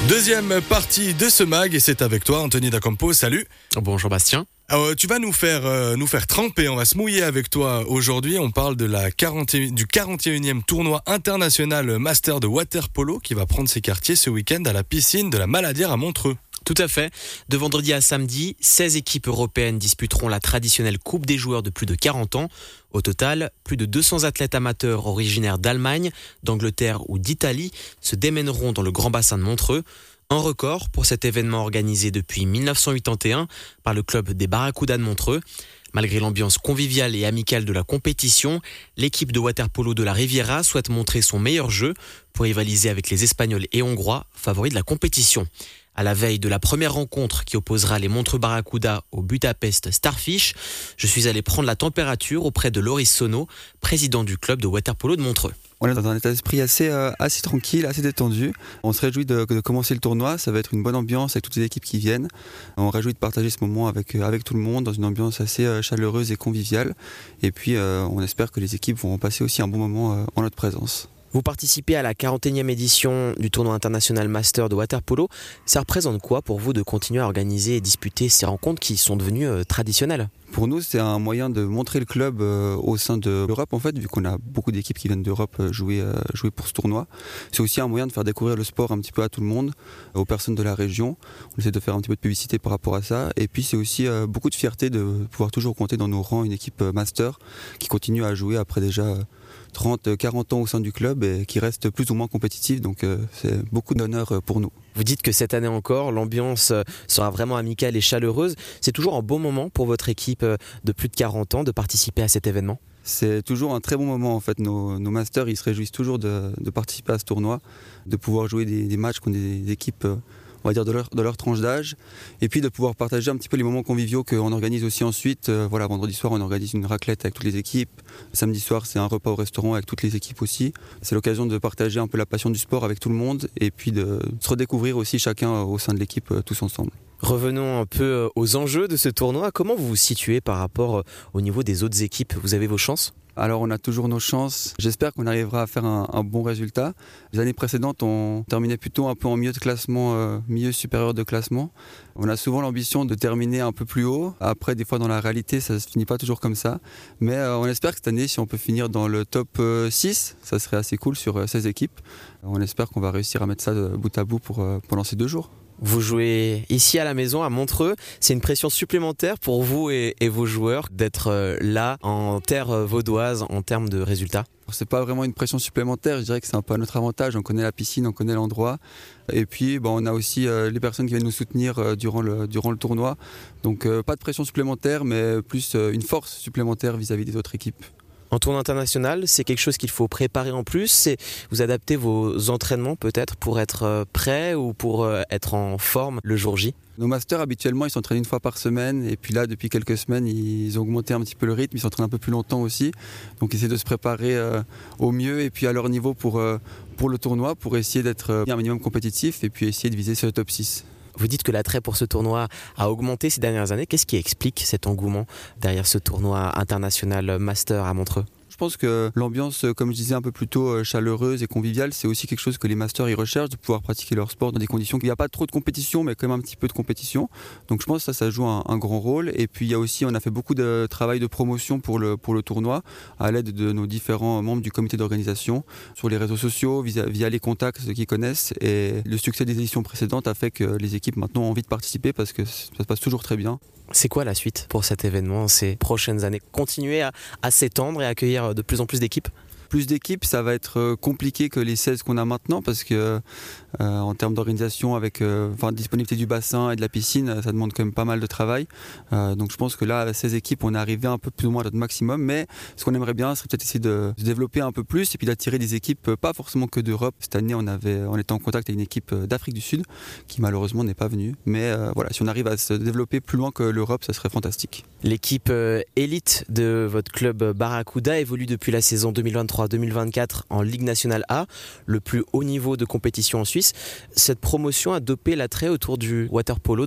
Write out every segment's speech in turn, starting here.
Deuxième partie de ce mag et c'est avec toi Anthony D'Acampo, salut. Bonjour Bastien. Tu vas nous faire tremper, on va se mouiller avec toi aujourd'hui. On parle de du 41e tournoi international master de water polo qui va prendre ses quartiers ce week-end à la piscine de la Maladière à Montreux. Tout à fait. De vendredi à samedi, 16 équipes européennes disputeront la traditionnelle Coupe des joueurs de plus de 40 ans. Au total, plus de 200 athlètes amateurs originaires d'Allemagne, d'Angleterre ou d'Italie se démèneront dans le grand bassin de Montreux. Un record pour cet événement organisé depuis 1981 par le club des Barracudas de Montreux. Malgré l'ambiance conviviale et amicale de la compétition, l'équipe de water-polo de la Riviera souhaite montrer son meilleur jeu pour rivaliser avec les Espagnols et Hongrois, favoris de la compétition. À la veille de la première rencontre qui opposera les Montreux Barracudas au Budapest Starfish, je suis allé prendre la température auprès de Loris Sono, président du club de water-polo de Montreux. On est dans un état d'esprit assez tranquille, assez détendu. On se réjouit de commencer le tournoi. Ça va être une bonne ambiance avec toutes les équipes qui viennent. On se réjouit de partager ce moment avec tout le monde dans une ambiance assez chaleureuse et conviviale. Et puis on espère que les équipes vont passer aussi un bon moment en notre présence. Vous participez à la 41e édition du tournoi international master de water polo. Ça représente quoi pour vous de continuer à organiser et disputer ces rencontres qui sont devenues traditionnelles ? Pour nous, c'est un moyen de montrer le club au sein de l'Europe, en fait, vu qu'on a beaucoup d'équipes qui viennent d'Europe jouer pour ce tournoi. C'est aussi un moyen de faire découvrir le sport un petit peu à tout le monde, aux personnes de la région. On essaie de faire un petit peu de publicité par rapport à ça. Et puis, c'est aussi beaucoup de fierté de pouvoir toujours compter dans nos rangs une équipe master qui continue à jouer après déjà 30-40 ans au sein du club et qui reste plus ou moins compétitive. Donc, c'est beaucoup d'honneur pour nous. Vous dites que cette année encore, l'ambiance sera vraiment amicale et chaleureuse. C'est toujours un bon moment pour votre équipe de plus de 40 ans de participer à cet événement ? C'est toujours un très bon moment en fait. Nos masters, ils se réjouissent toujours de participer à ce tournoi, de pouvoir jouer des matchs contre des équipes on va dire de leur tranche d'âge, et puis de pouvoir partager un petit peu les moments conviviaux qu'on organise aussi ensuite. Vendredi soir, on organise une raclette avec toutes les équipes. Samedi soir, c'est un repas au restaurant avec toutes les équipes aussi. C'est l'occasion de partager un peu la passion du sport avec tout le monde, et puis de se redécouvrir aussi chacun au sein de l'équipe tous ensemble. Revenons un peu aux enjeux de ce tournoi. Comment vous vous situez par rapport au niveau des autres équipes ? Vous avez vos chances ? Alors on a toujours nos chances. J'espère qu'on arrivera à faire un bon résultat. Les années précédentes, on terminait plutôt un peu en milieu de classement, milieu supérieur de classement. On a souvent l'ambition de terminer un peu plus haut. Après, des fois dans la réalité, ça ne se finit pas toujours comme ça. Mais on espère que cette année, si on peut finir dans le top 6, ça serait assez cool sur 16 équipes. On espère qu'on va réussir à mettre ça bout à bout pendant ces 2 jours. Vous jouez ici à la maison à Montreux. C'est une pression supplémentaire pour vous et vos joueurs d'être là en terre vaudoise en termes de résultats ? C'est pas vraiment une pression supplémentaire, je dirais que c'est un peu à notre avantage. On connaît la piscine, on connaît l'endroit. Et puis on a aussi les personnes qui viennent nous soutenir durant le tournoi. Donc pas de pression supplémentaire, mais plus une force supplémentaire vis-à-vis des autres équipes. En tournoi international, c'est quelque chose qu'il faut préparer en plus. C'est vous adaptez vos entraînements peut-être pour être prêt ou pour être en forme le jour J. Nos masters, habituellement, ils s'entraînent 1 fois par semaine. Et puis là, depuis quelques semaines, ils ont augmenté un petit peu le rythme. Ils s'entraînent un peu plus longtemps aussi. Donc, ils essaient de se préparer au mieux et puis à leur niveau pour le tournoi, pour essayer d'être un minimum compétitif et puis essayer de viser ce top 6. Vous dites que l'attrait pour ce tournoi a augmenté ces dernières années. Qu'est-ce qui explique cet engouement derrière ce tournoi international master à Montreux ? Je pense que l'ambiance, comme je disais un peu plus tôt, chaleureuse et conviviale, c'est aussi quelque chose que les masters ils recherchent, de pouvoir pratiquer leur sport dans des conditions où il n'y a pas trop de compétition, mais quand même un petit peu de compétition. Donc je pense que ça joue un grand rôle. Et puis il y a aussi, on a fait beaucoup de travail de promotion pour le tournoi, à l'aide de nos différents membres du comité d'organisation, sur les réseaux sociaux, via les contacts, ceux qui connaissent. Et le succès des éditions précédentes a fait que les équipes maintenant ont envie de participer parce que ça se passe toujours très bien. C'est quoi la suite pour cet événement ces prochaines années ? Continuer à s'étendre et accueillir de plus en plus d'équipes ? Plus d'équipes, ça va être compliqué que les 16 qu'on a maintenant parce que en termes d'organisation avec disponibilité du bassin et de la piscine, ça demande quand même pas mal de travail. Donc je pense que là, à 16 équipes, on est arrivé un peu plus ou moins à notre maximum. Mais ce qu'on aimerait bien, serait peut-être essayer de se développer un peu plus et puis d'attirer des équipes, pas forcément que d'Europe. Cette année, on était en contact avec une équipe d'Afrique du Sud qui malheureusement n'est pas venue. Mais si on arrive à se développer plus loin que l'Europe, ça serait fantastique. L'équipe élite de votre club Barracuda évolue depuis la saison 2023-2024 en Ligue nationale A, le plus haut niveau de compétition en Suisse. Cette promotion a dopé l'attrait autour du water polo dans la région ?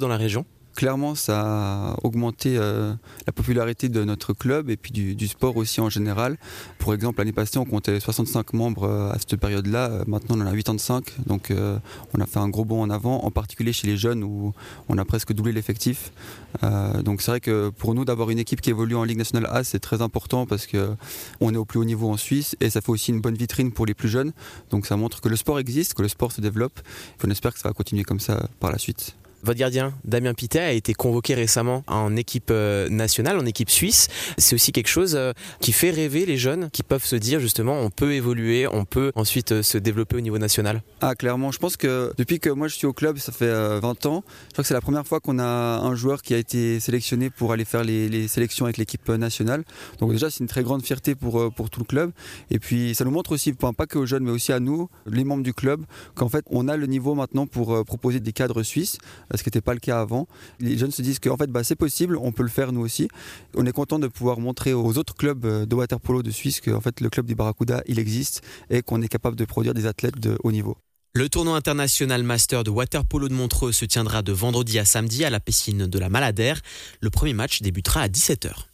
Clairement, ça a augmenté la popularité de notre club et puis du sport aussi en général. Pour exemple, l'année passée, on comptait 65 membres à cette période-là. Maintenant, on en a 85. Donc, on a fait un gros bond en avant, en particulier chez les jeunes où on a presque doublé l'effectif. Donc, c'est vrai que pour nous, d'avoir une équipe qui évolue en Ligue nationale A, c'est très important parce qu'on est au plus haut niveau en Suisse et ça fait aussi une bonne vitrine pour les plus jeunes. Donc, ça montre que le sport existe, que le sport se développe. On espère que ça va continuer comme ça par la suite. Votre gardien, Damien Pittet, a été convoqué récemment en équipe nationale, en équipe suisse. C'est aussi quelque chose qui fait rêver les jeunes, qui peuvent se dire justement on peut évoluer, on peut ensuite se développer au niveau national. Ah, clairement, je pense que depuis que moi je suis au club, ça fait 20 ans, je crois que c'est la première fois qu'on a un joueur qui a été sélectionné pour aller faire les sélections avec l'équipe nationale. Donc déjà c'est une très grande fierté pour tout le club. Et puis ça nous montre aussi, pas que aux jeunes mais aussi à nous, les membres du club, qu'en fait on a le niveau maintenant pour proposer des cadres suisses. Ce qui n'était pas le cas avant. Les jeunes se disent que en fait, c'est possible, on peut le faire nous aussi. On est content de pouvoir montrer aux autres clubs de water-polo de Suisse que en fait, le club des Barracuda, il existe et qu'on est capable de produire des athlètes de haut niveau. Le tournoi international master de water-polo de Montreux se tiendra de vendredi à samedi à la piscine de la Maladère. Le premier match débutera à 17h.